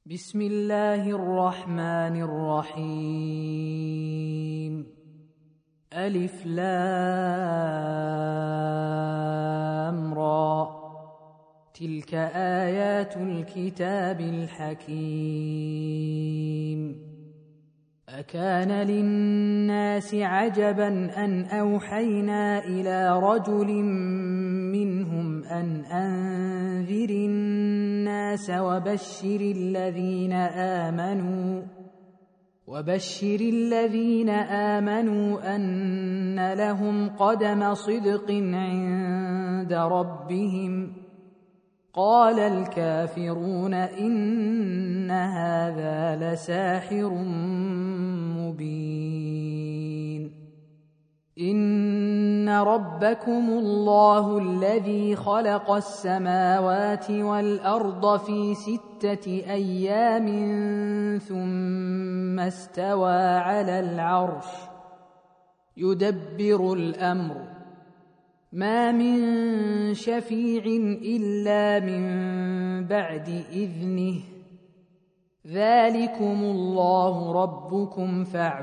بسم الله الرحمن الرحيم. ألف لام را، تلك آيات الكتاب الحكيم. أكان للناس عجبا أن أوحينا إلى رجل منهم أن أنذر الناس وبشر الذين آمنوا أن لهم قدم صدق عند ربهم. قال الكافرون إن هذا لساحر مبين. إن ربكم الله الذي خلق السماوات والأرض في 6 أيام ثم استوى على العرش يدبر الأمر، ما من شفيع إلا من بعد إذنه، ذلكم الله ربكم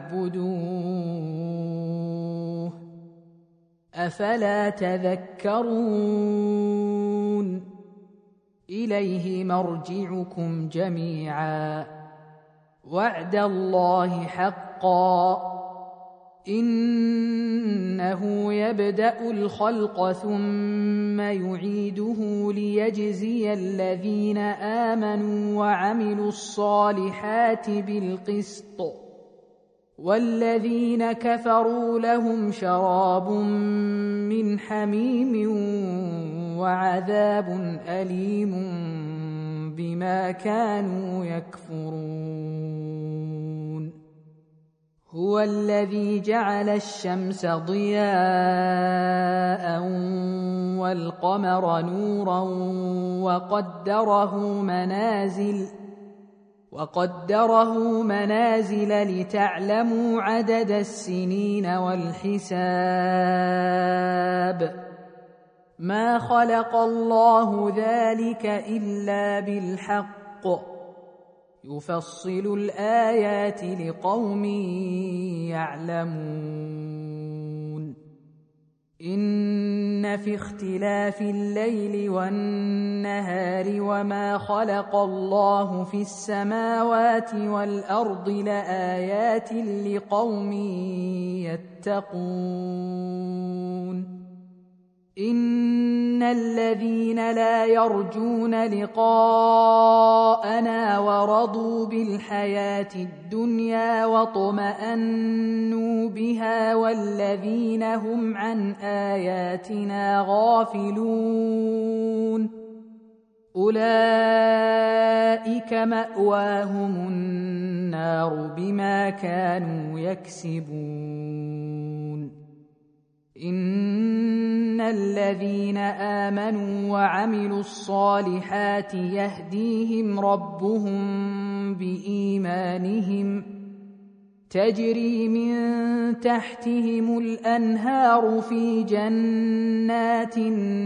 فاعبدوه، أفلا تذكرون. إليه مرجعكم جميعا، وعد الله حقا، إنه يبدأ الخلق ثم يعيده ليجزي الذين آمنوا وعملوا الصالحات بالقسط، والذين كفروا لهم شراب من حميم وعذاب أليم بما كانوا يكفرون. هو الذي جعل الشمس ضياء والقمر نورا وقدره منازل لتعلموا عدد السنين والحساب. ما خلق الله ذلك إلا بالحق، يفصل الآيات لقوم يعلمون. إن في اختلاف الليل والنهار وما خلق الله في السماوات والأرض لآيات لقوم يتقون. إن الذين لا يرجون لقاءنا ورضوا بالحياة الدنيا واطمأنوا بها والذين هم عن آياتنا غافلون أولئك مأواهم النار بما كانوا يكسبون. إن الذين آمنوا وعملوا الصالحات يهديهم ربهم بإيمانهم، تجري من تحتهم الأنهار في جنات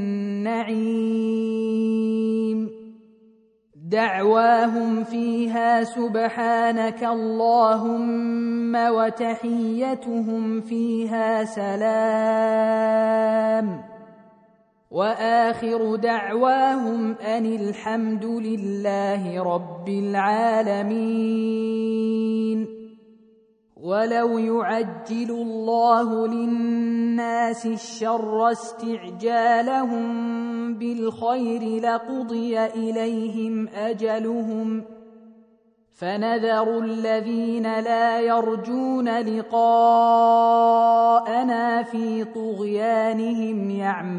النعيم، دعواهم فيها سبحانك اللهم وتحيتهم فيها سلام، وآخر دعواهم أن الحمد لله رب العالمين. ولو يعجل الله للناس الشر استعجالهم بالخير لقضي إليهم أجلهم، فنذر الذين لا يرجون لقاءنا في طغيانهم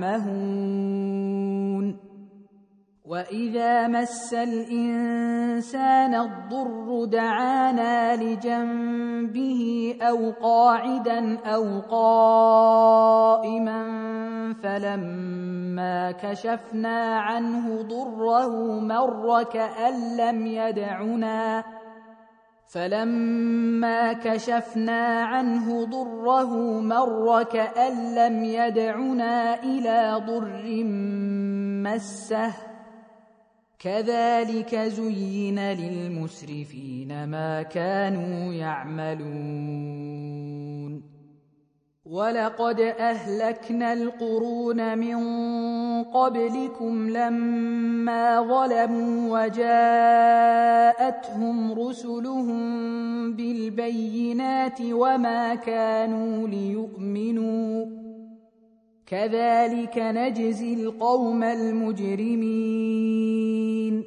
يعمهون. وإذا مس الإنسان الضر دعانا لجنبه أو قاعدا أو قائما فلما كشفنا عنه ضره مر كأن لم يدعنا إلى ضر مسه كذلك زين للمسرفين ما كانوا يعملون ولقد أهلكنا القرون من قبلكم لما ظلموا وجاءتهم رسلهم بالبينات وما كانوا ليؤمنوا كذلك نجزي القوم المجرمين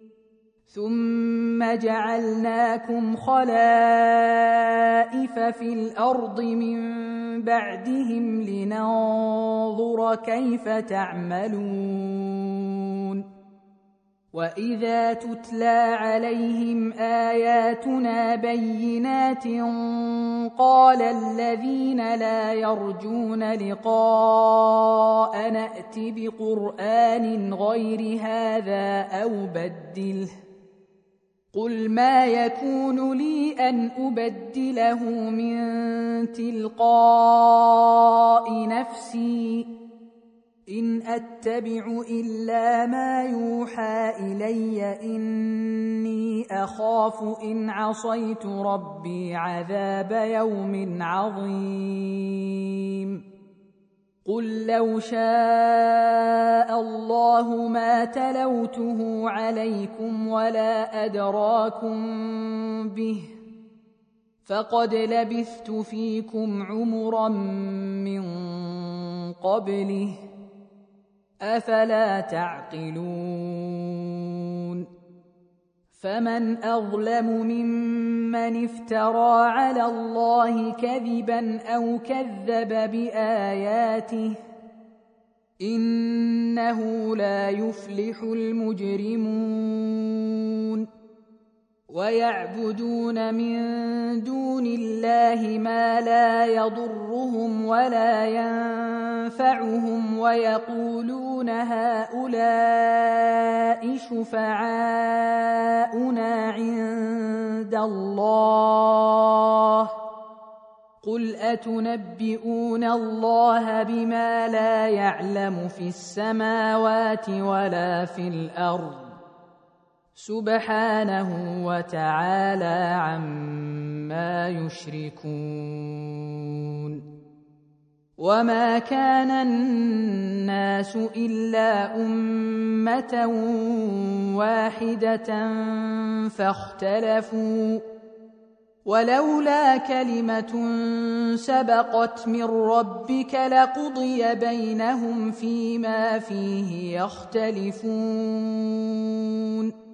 ثم جعلناكم خلائف في الأرض من بعدهم لننظر كيف تعملون وإذا تتلى عليهم آياتنا بينات قال الذين لا يرجون لقاءنا ائت بقرآن غير هذا أو بدله قل ما يكون لي أن أبدله من تلقاء نفسي إن أتبع إلا ما يوحى إلي إني أخاف إن عصيت ربي عذاب يوم عظيم قل لو شاء الله ما تلوته عليكم ولا أدراكم به فقد لبثت فيكم عمرا من قبله أفلا تعقلون فمن أظلم ممن افترى على الله كذبا أو كذب بآياته إنه لا يفلح المجرمون ويعبدون من دون الله ما لا يضرهم ولا ينفعهم ويقولون هؤلاء شفعاؤنا عند الله قل أتنبئون الله بما لا يعلم في السماوات ولا في الأرض سبحانه وتعالى عما يشركون وما كان الناس إلا أمة واحدة فاختلفوا ولولا كلمة سبقت من ربك لقضي بينهم فيما فيه يختلفون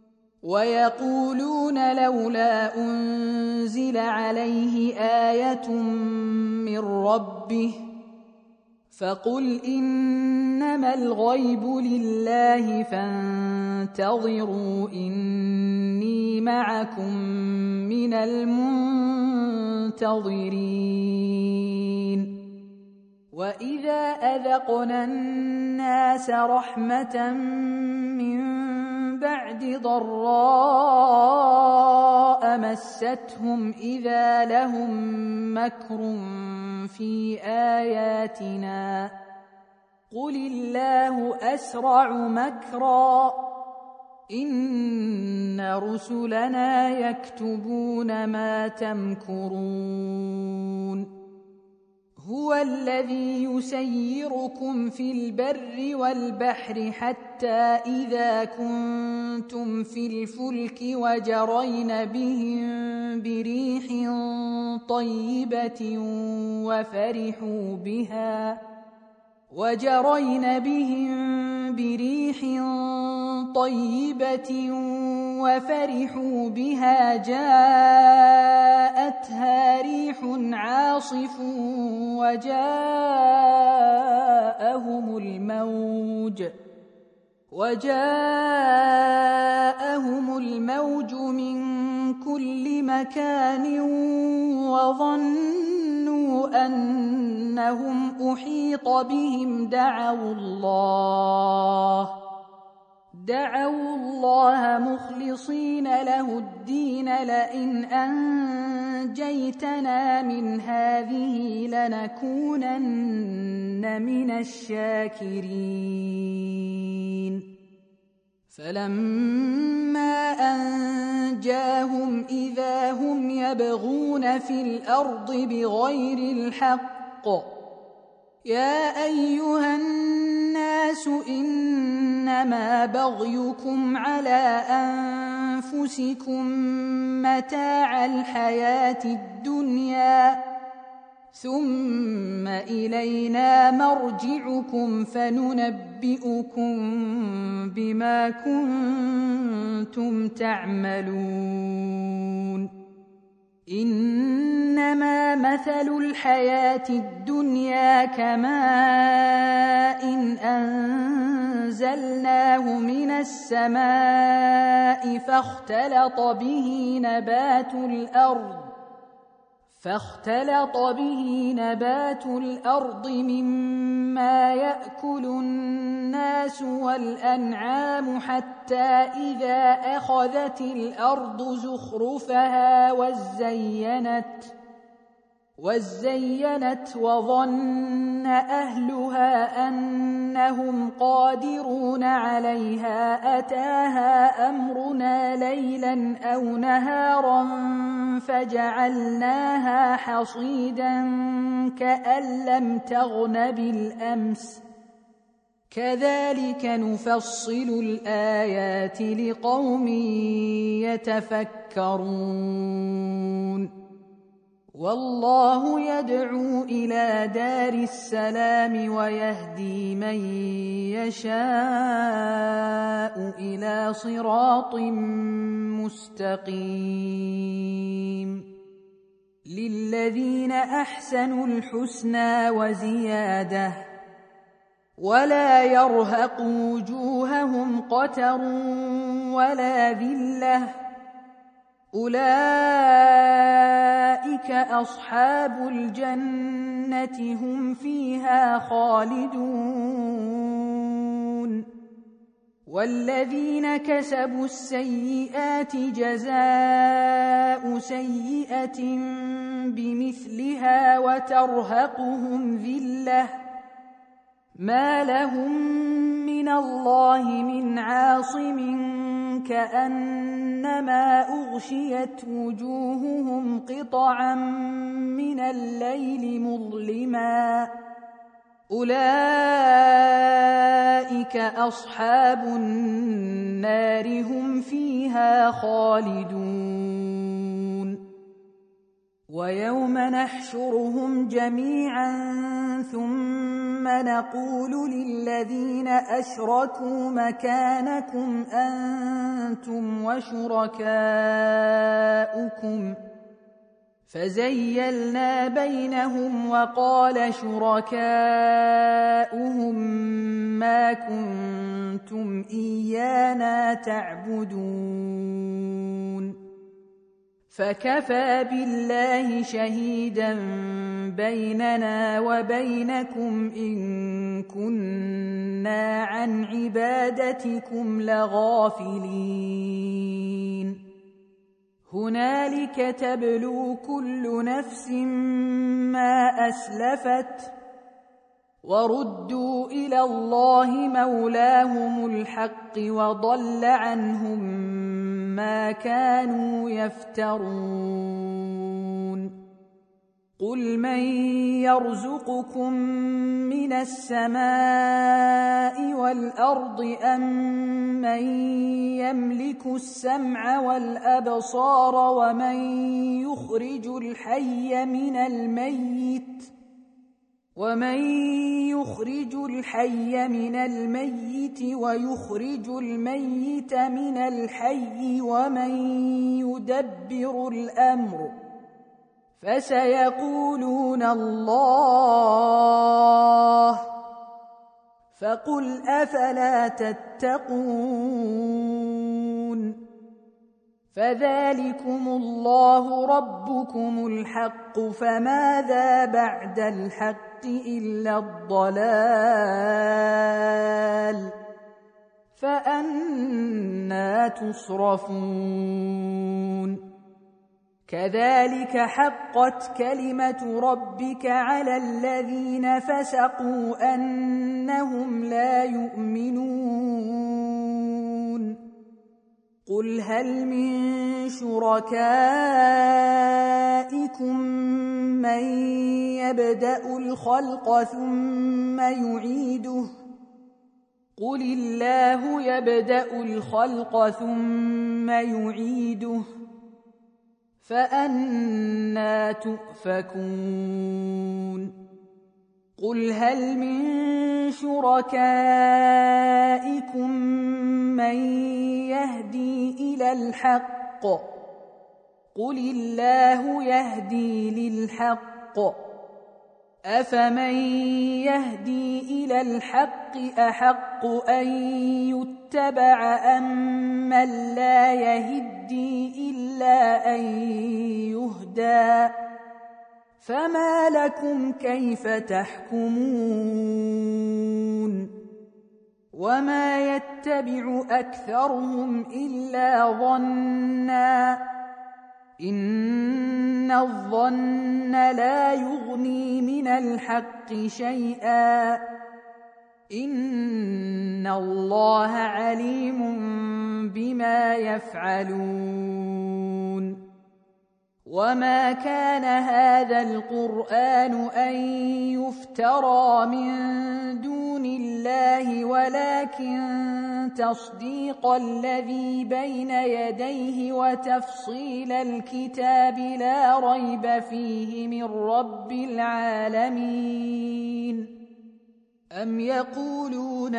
ويقولون لولا أنزل عليه آية من ربه فقل إنما الغيب لله فانتظروا إني معكم من المنتظرين وإذا أذقنا الناس رحمة من بعد ضراء مستهم إذا لهم مكر في آياتنا قل الله أسرع مكرا إن رسلنا يكتبون ما تمكرون هو الذي يسيركم في البر والبحر حتى إذا كنتم في الفلك وجرين بهم بريح طيبة وفرحوا بها جاءتها ريح عاصف وجاءهم الموج من كل مكان وظنوا أنهم أحيط بهم دعوا الله مخلصين له الدين لئن أنجيتنا من هذه لنكونن من الشاكرين فلما أنجاهم إذا هم يبغون في الأرض بغير الحق يا أيها الناس إنما بغيكم على أنفسكم متاع الحياة الدنيا ثم إلينا مرجعكم فننبئكم بما كنتم تعملون إنما مثل الحياة الدنيا كماء أنزلناه من السماء فاختلط به نبات الأرض مما يأكل الناس والأنعام حتى إذا أخذت الأرض زخرفها وزينت وظن أهلها أنهم قادرون عليها أتاها أمرنا ليلا أو نهارا فجعلناها حصيدا كأن لم تغن بالأمس كذلك نفصل الآيات لقوم يتفكرون والله يدعو إلى دار السلام ويهدي من يشاء إلى صراط مستقيم للذين أحسنوا الحسنى وزيادة ولا يرهق وجوههم قتر ولا ذلة أولئك أصحاب الجنة هم فيها خالدون والذين كسبوا السيئات جزاء سيئة بمثلها وترهقهم ذلة ما لهم من الله من عاصم كأنما أغشيت وجوههم قطعا من الليل مظلما أولئك أصحاب النار هم فيها خالدون ويوم نحشرهم جميعا ثم نقول للذين أشركوا مكانكم أنتم وشركاؤكم فزيلنا بينهم وقال شركاؤهم ما كنتم إيانا تعبدون فكفى بالله شهيدا بيننا وبينكم إن كنا عن عبادتكم لغافلين هنالك تبلو كل نفس ما أسلفت وردوا إلى الله مولاهم الحق وضل عنهم ما كانوا يفترون قل من يرزقكم من السماء والأرض أم من يملك السمع والأبصار ومن يخرج الحي من الميت ويخرج الميت من الحي ومن يدبر الأمر فسيقولون الله فقل أفلا تتقون فذلكم الله ربكم الحق فماذا بعد الحق إلا الضلال فأنى تصرفون كذلك حقت كلمة ربك على الذين فسقوا أنهم لا يؤمنون قل هل من شركائكم من يبدأ الخلق ثم يعيده قل الله يبدأ الخلق ثم يعيده فأنى تؤفكون قل هل من شركائكم من يهدي إلى الحق قل الله يهدي للحق أفمن يهدي إلى الحق أحق أن يتبع أمن لا يهدي إلا أن يهدى فما لكم كيف تحكمون وما يتبع أكثرهم إلا ظنا إن الظن لا يغني من الحق شيئا إن الله عليم بما يفعلون وما كان هذا القرآن أن يفترى من دون الله ولكن تصديق الذي بين يديه وتفصيل الكتاب لا ريب فيه من رب العالمين أم يقولون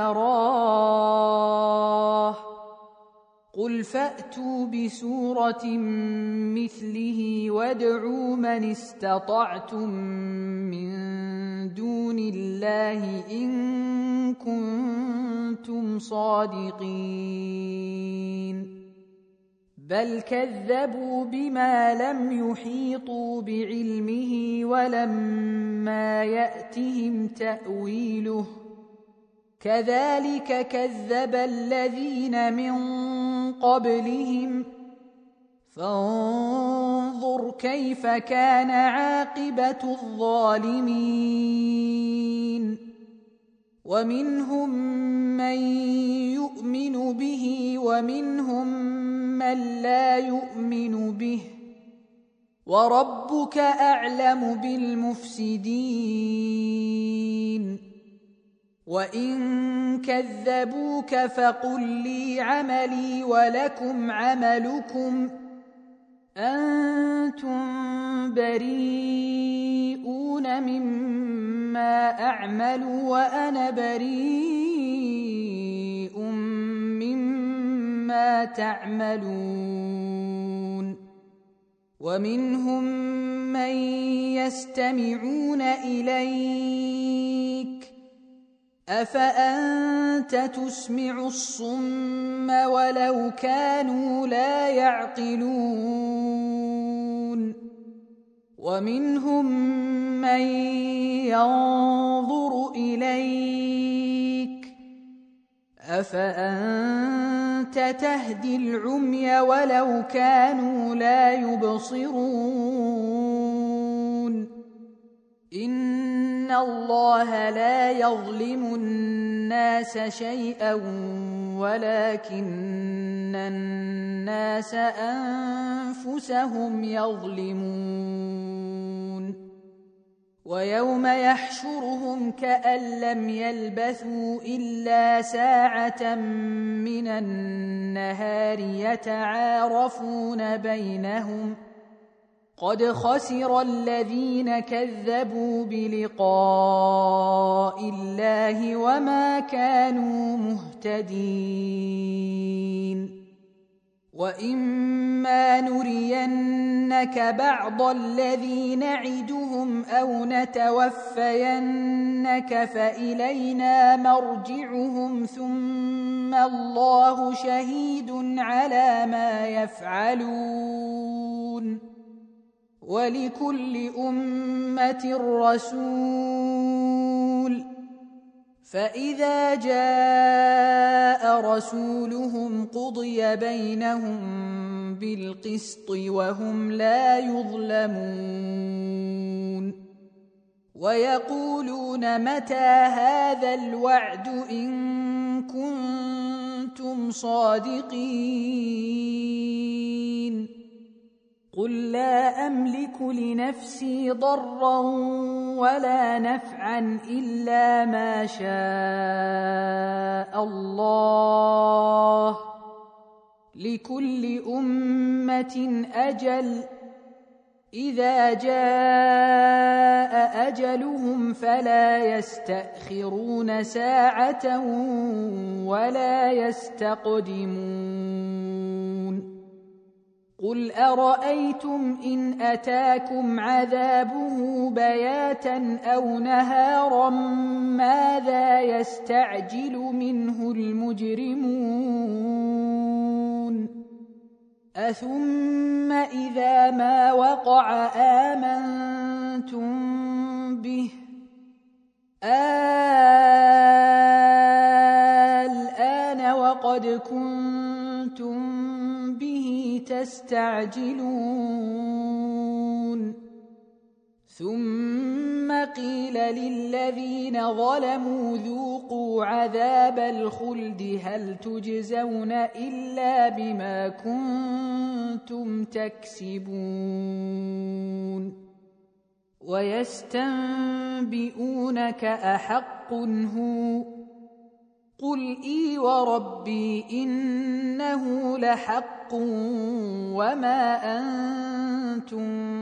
افتراه قل فأتوا بسورة مثله وادعوا من استطعتم من دون الله إن كنتم صادقين بل كذبوا بما لم يحيطوا بعلمه ولما يأتهم تأويله كذلك كذب الذين من قبلهم فانظر كيف كان عاقبة الظالمين ومنهم من يؤمن به ومنهم من لا يؤمن به وربك أعلم بالمفسدين وإن كذبوك فقل لي عملي ولكم عملكم أنتم بريئون مما أعمل وأنا بريء مما تعملون ومنهم من يستمعون إليك أفأنت تسمع الصم ولو كانوا لا يعقلون ومنهم من ينظر إليك أفأنت تهدي العمي ولو كانوا لا يبصرون إن الله لا يظلم الناس شيئا ولكن الناس أنفسهم يظلمون ويوم يحشرهم كأن لم يلبثوا إلا ساعة من النهار يتعارفون بينهم قد خسر الذين كذبوا بلقاء الله وما كانوا مهتدين وإما نرينك بعض الذي نعدهم أو نتوفينك فإلينا مرجعهم ثم الله شهيد على ما يفعلون ولكل أمة رسول فإذا جاء رسولهم قضي بينهم بالقسط وهم لا يظلمون ويقولون متى هذا الوعد إن كنتم صادقين قل لا أملك لنفسي ضرا ولا نفعا إلا ما شاء الله لكل أمة أجل إذا جاء أجلهم فلا يستأخرون ساعة ولا يستقدمون قل أرأيتم إن أتاكم عذابه بياتا أو نهارا ماذا يستعجل منه المجرمون أثم إذا ما وقع آمنتم به الآن وقد كنتم به تستعجلون ثم قيل للذين ظلموا ذوقوا عذاب الخلد هل تجزون إلا بما كنتم تكسبون ويستنبئونك أحق هو قل إي وربي إنه لحق وما أنتم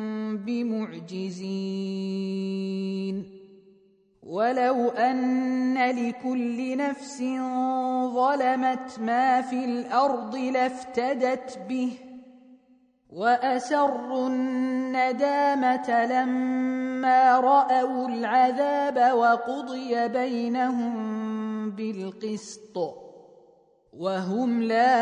بمعجزين ولو أن لكل نفس ظلمت ما في الأرض لافتدت به وأسروا الندامة لما رأوا العذاب وقضي بينهم بالقسط وهم لا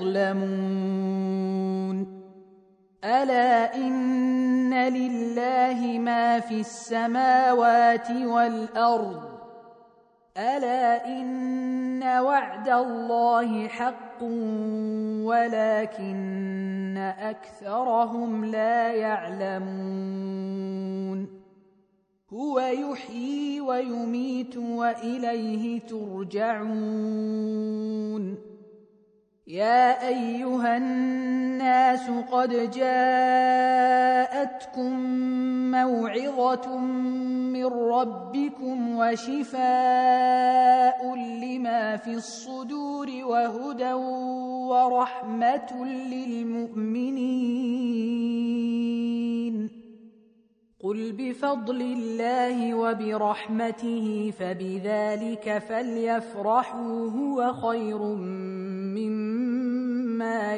يظلمون ألا إن لله ما في السماوات والأرض ألا إن وعد الله حق ولكن أكثرهم لا يعلمون هو يحيي ويميت وإليه ترجعون يا أيها الناس قد جاءتكم موعظة من ربكم وشفاء لما في الصدور وهدى ورحمة للمؤمنين قل بفضل الله وبرحمته فبذلك فليفرحوا هو خير مما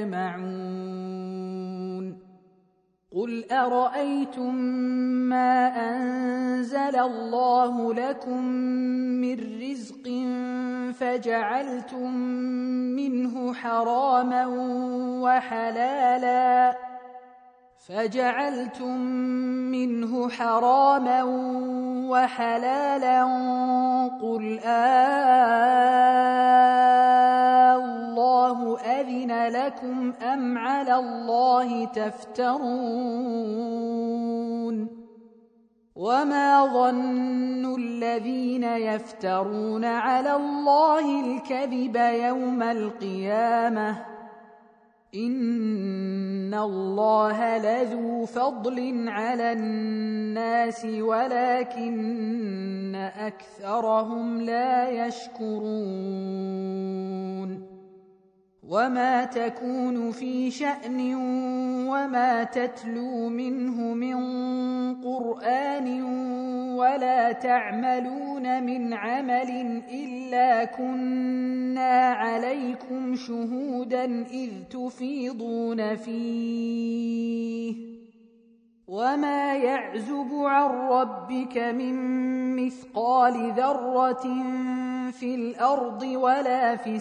يجمعون قل أرأيتم ما أنزل الله لكم من رزق فجعلتم منه حراما وحلالا قل الله أذن لكم أم على الله تفترون وما ظن الذين يفترون على الله الكذب يوم القيامة إن الله لذو فضل على الناس ولكن أكثرهم لا يشكرون وما تكون في شأن وما تتلو منه من قرآن ولا تعملون من عمل إلا كنا عليكم شهودا إذ تفيضون فيه وما يعزب عن ربك من مثقال ذرة في الأرض ولا في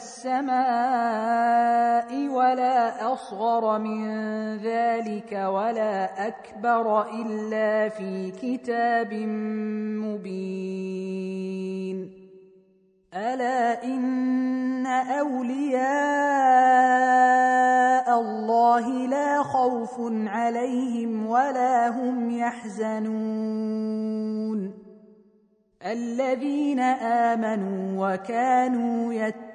السماء ولا أصغر من ذلك ولا أكبر إلا في كتاب مبين ألا إن أولياء الله لا خوف عليهم ولا هم يحزنون الذين آمنوا وكانوا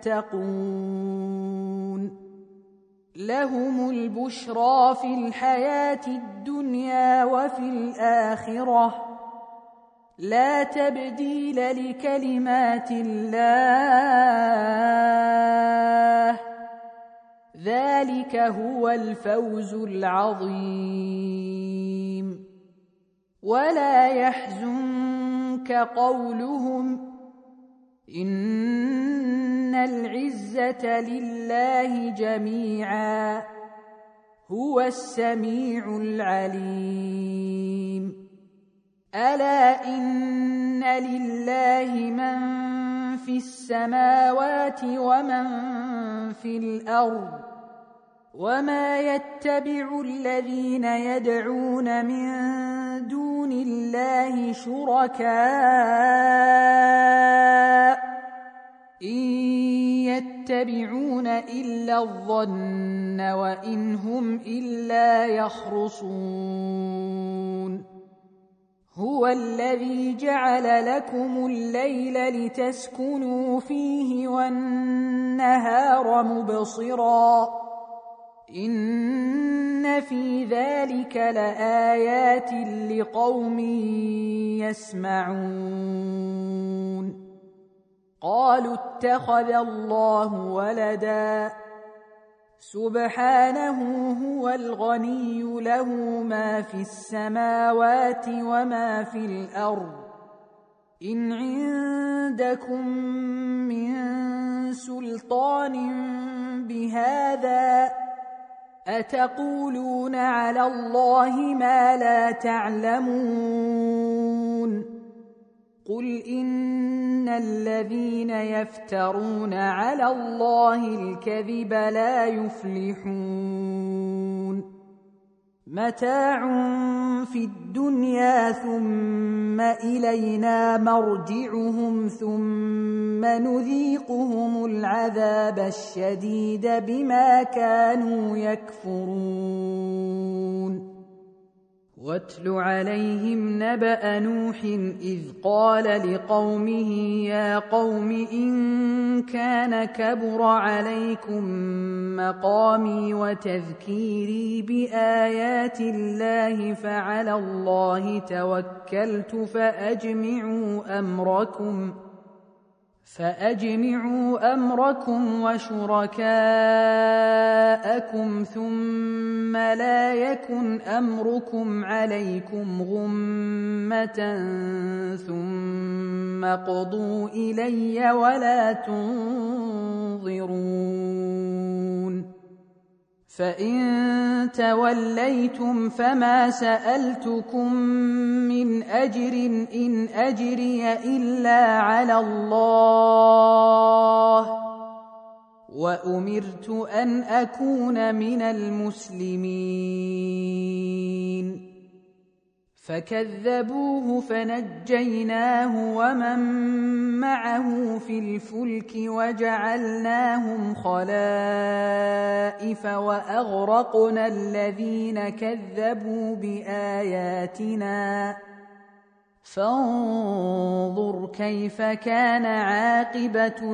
يتقون لهم البشرى في الحياة الدنيا وفي الآخرة لا تبديل لكلمات الله ذلك هو الفوز العظيم ولا يحزنك قولهم إن العزة لله جميعا هو السميع العليم ألا إن لله من في السماوات ومن في الأرض وما يتبع الذين يدعون من دون الله شركاء إن يتبعون إلا الظن وإن هم إلا يخرصون هو الذي جعل لكم الليل لتسكنوا فيه والنهار مبصرا إن في ذلك لآيات لقوم يسمعون قالوا اتخذ الله ولدا سبحانه هو الغني له ما في السماوات وما في الأرض إن عندكم من سلطان بهذا أتقولون على الله ما لا تعلمون قل إن الذين يفترون على الله الكذب لا يفلحون متاع في الدنيا ثم إلينا مرجعهم ثم نذيقهم العذاب الشديد بما كانوا يكفرون واتل عليهم نبأ نوح إذ قال لقومه يا قوم إن كان كبر عليكم مقامي وتذكيري بآيات الله فعلى الله توكلت فأجمعوا أمركم وشركاءكم ثم لا يكن أمركم عليكم غمة ثم قضوا إلي ولا تنظرون فإن توليتم فما سألتكم من أجر إن أجري إلا على الله وأمرت أن أكون من المسلمين فكذبوه فنجيناه ومن معه في الفلك وجعلناهم خلائف وأغرقنا الذين كذبوا بآياتنا فانظر كيف كان عاقبة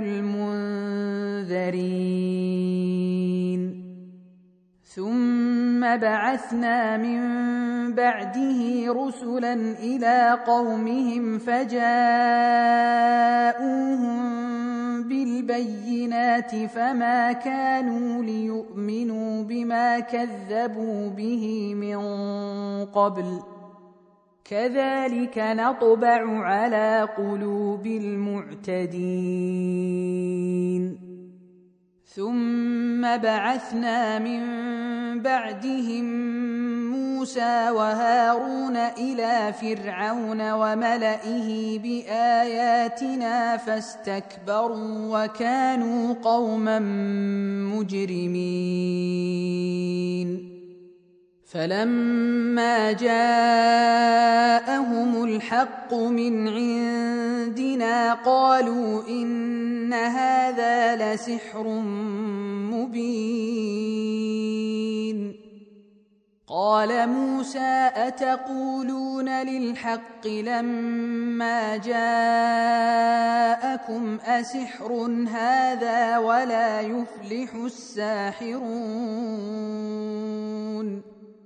المنذرين ثم بعثنا من بعده رسلا إلى قومهم فجاءوهم بالبينات فما كانوا ليؤمنوا بما كذبوا به من قبل كذلك نطبع على قلوب المعتدين ثم بعثنا من بعدهم موسى وهارون إلى فرعون وملئه بآياتنا فاستكبروا وكانوا قوما مجرمين فلما جاءهم الحق من عندنا قالوا إن هذا لسحر مبين قال موسى أتقولون للحق لما جاءكم أسحر هذا ولا يفلح الساحرون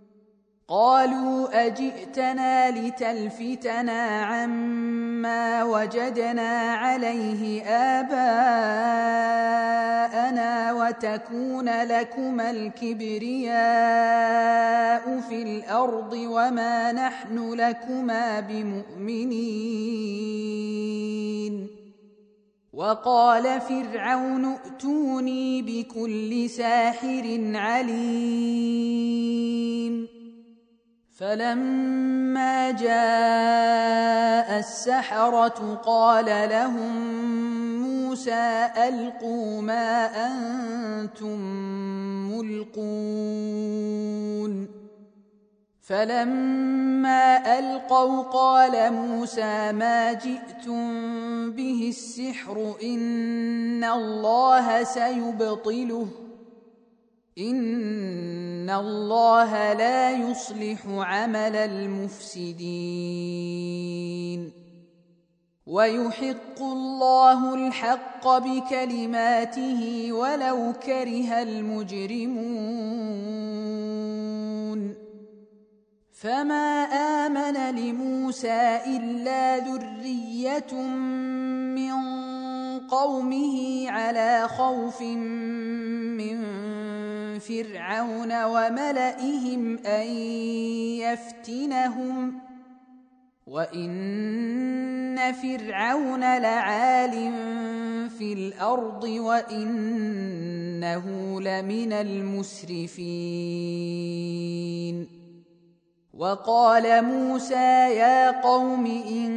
قالوا أجئتنا لتلفتنا عما وجدنا عليه آباءنا وتكون لكما الكبرياء في الأرض وما نحن لكما بمؤمنين وقال فرعون ائتوني بكل ساحر عليم فلما جاء السحرة قال لهم موسى ألقوا ما أنتم ملقون فلما ألقوا قال موسى ما جئتم به السحر إن الله سيبطله إن الله لا يصلح عمل المفسدين ويحق الله الحق بكلماته ولو كره المجرمون فما آمن لموسى إلا ذرية من قومه على خوف من فرعون وملئهم أن يفتنهم وإن فرعون لعال في الأرض وإنه لمن المسرفين وقال موسى يا قوم إن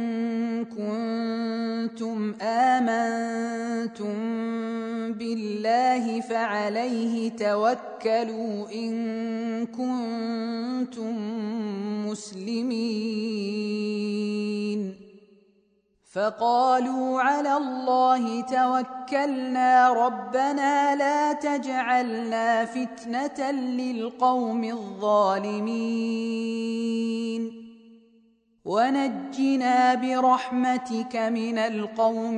كنتم آمنتم بالله فعليه توكلوا إن كنتم مسلمين فقالوا على الله توكلنا ربنا لا تجعلنا فتنة للقوم الظالمين ونجنا برحمتك من القوم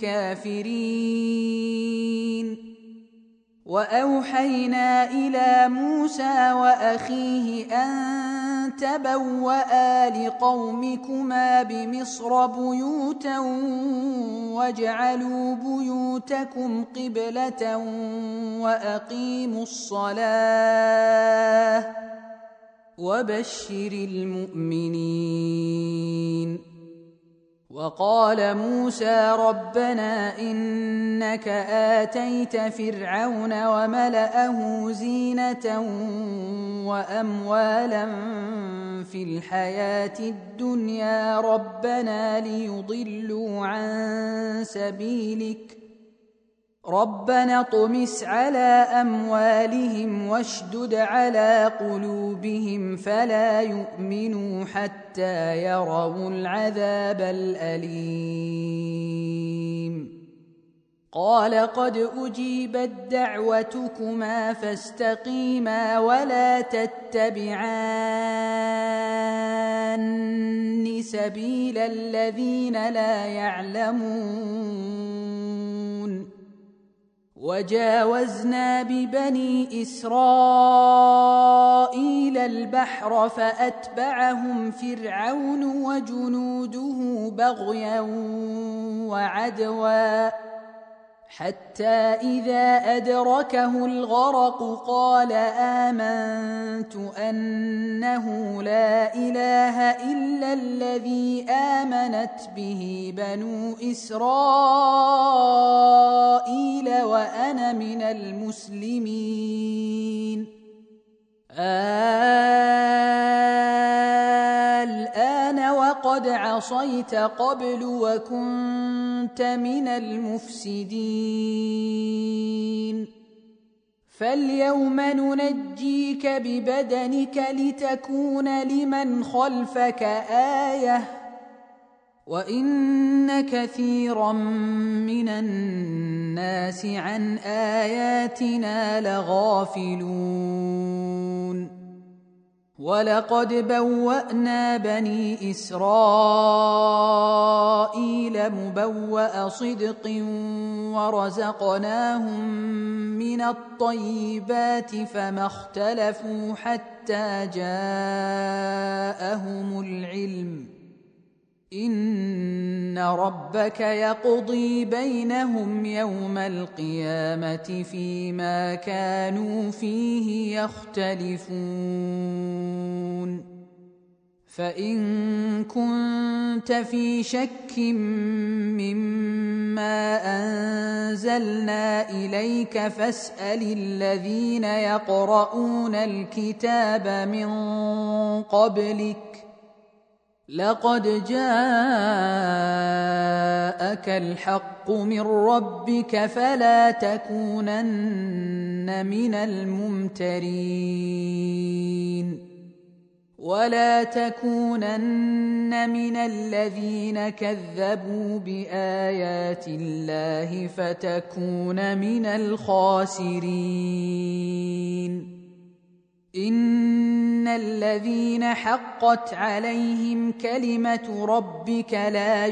الكافرين وأوحينا إلى موسى وأخيه أن تبوأ لقومكما بمصر بيوتا واجعلوا بيوتكم قبلة وأقيموا الصلاة وبشر المؤمنين وقال موسى ربنا إنك آتيت فرعون وملأه زينة وأموالا في الحياة الدنيا ربنا ليضلوا عن سبيلك ربنا اطمس على أموالهم واشدد على قلوبهم فلا يؤمنوا حتى يروا العذاب الأليم قال قد أجيبت دعوتكما فاستقيما ولا تتبعان سبيل الذين لا يعلمون وجاوزنا ببني إسرائيل البحر فأتبعهم فرعون وجنوده بغيا وعدوا حتى إذا أدركه الغرق قال آمنت أنه لا إله إلا الذي آمنت به بنو إسرائيل وأنا من المسلمين الآن وقد عصيت قبل وكنت من المفسدين فاليوم ننجيك ببدنك لتكون لمن خلفك آية وإن كثيرا من الناس عن آياتنا لغافلون ولقد بوأنا بني إسرائيل مبوأ صدق ورزقناهم من الطيبات فما اختلفوا حتى جاءهم العلم إن ربك يقضي بينهم يوم القيامة فيما كانوا فيه يختلفون فإن كنت في شك مما أنزلنا إليك فاسأل الذين يقرؤون الكتاب من قبلك لقد جاءك الحق من ربك فلا تكونن من الممترين ولا تكونن من الذين كذبوا بآيات الله فتكون من الخاسرين إن الذين حقت عليهم كلمة ربك لا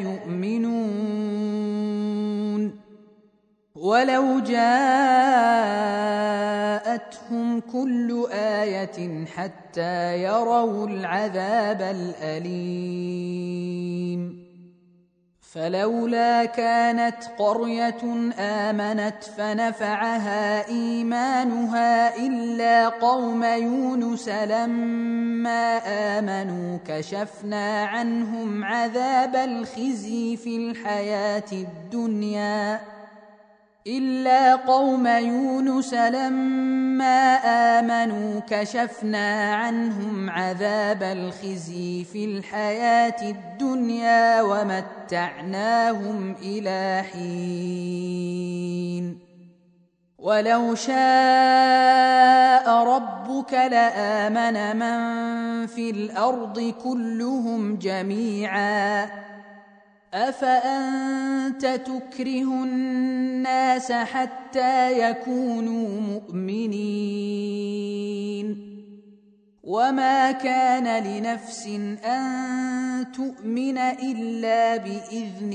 يؤمنون ولو جاءتهم كل آية حتى يروا العذاب الأليم فلولا كانت قرية آمنت فنفعها إيمانها إلا قوم يونس لما آمنوا كشفنا عنهم عذاب الخزي في الحياة الدنيا إلا قوم يونس لما آمنوا كشفنا عنهم عذاب الخزي في الحياة الدنيا ومتعناهم إلى حين ولو شاء ربك لآمن من في الأرض كلهم جميعا أفأنت تكره الناس حتى يكونوا مؤمنين وما كان لنفس أن تؤمن إلا بإذن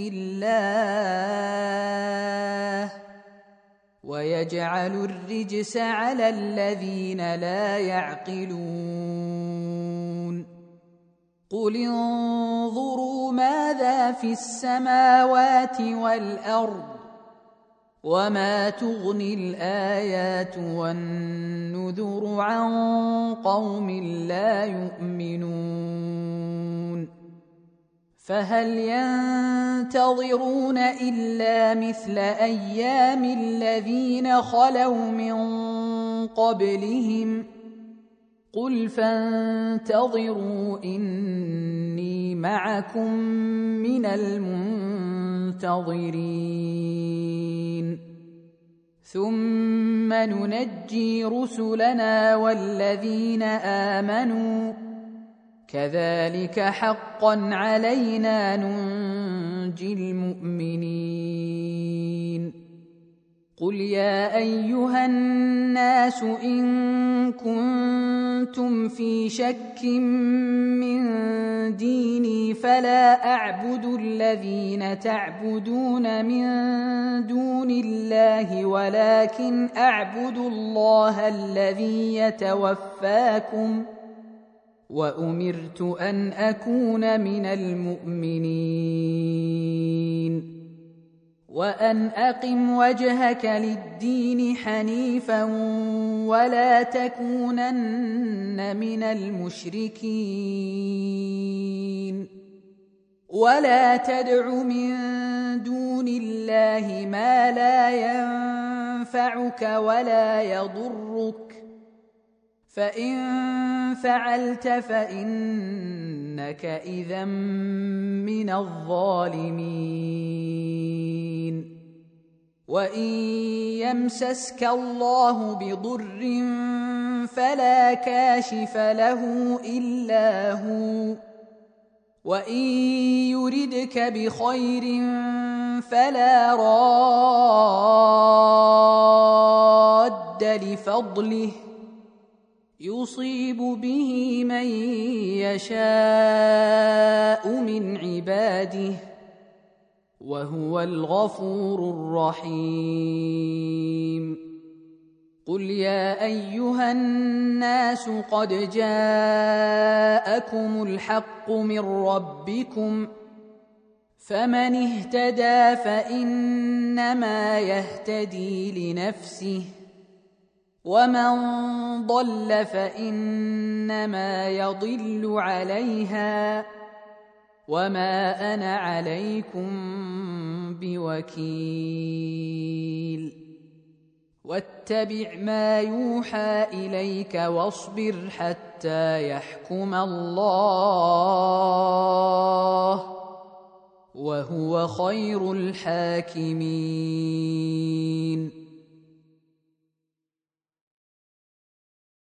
الله ويجعل الرجس على الذين لا يعقلون قل انظروا ماذا في السماوات والأرض وما تغني الآيات والنذر عن قوم لا يؤمنون فهل ينتظرون إلا مثل أيام الذين خلوا من قبلهم قل فانتظروا إني معكم من المنتظرين ثم ننجي رسلنا والذين آمنوا كذلك حقا علينا ننجي المؤمنين قل يا أيها الناس إن كنتم في شك من ديني فلا أعبد الذين تعبدون من دون الله ولكن أعبد الله الذي يتوفاكم وأمرت أن أكون من المؤمنين وأن أقم وجهك للدين حنيفا ولا تكونن من المشركين ولا تدع من دون الله ما لا ينفعك ولا يضرك فإن فعلت فإنك إذا من الظالمين وإن يمسسك الله بضر فلا كاشف له إلا هو وإن يردك بخير فلا راد لفضله يصيب به من يشاء من عباده وهو الغفور الرحيم. قل يا أيها الناس قد جاءكم الحق من ربكم فمن اهتدى فإنما يهتدي لنفسه ومن ضل فإنما يضل عليها وما أنا عليكم بوكيل. واتبع ما يوحى إليك واصبر حتى يحكم الله وهو خير الحاكمين.